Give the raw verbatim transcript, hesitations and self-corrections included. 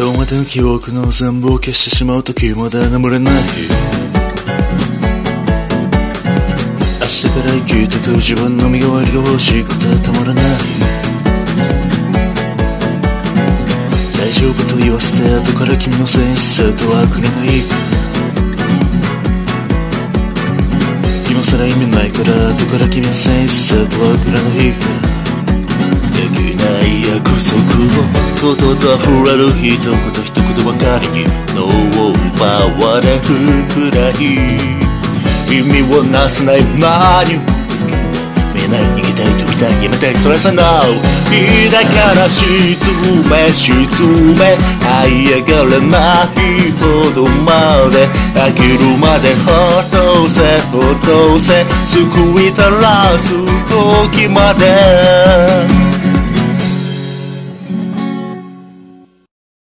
今日までの記憶の全部を消してしまう時まで眠れない。明日から生きてく自分の身代わりが欲しくてたまらない。大丈夫と言わせて後から君のせいにさとはくれないか。今更意味ないから後から君のせいにさとはくれないか。できない約束をとうとうと溢れる一言一言ばかりに脳を奪われるくらい意味をなさない何も見えない逃げたい飛びたいやめたいそれさ No いいだから沈め沈め這い上がれないほどまで飽きるまでほっとせほっとせ救いたらす時まで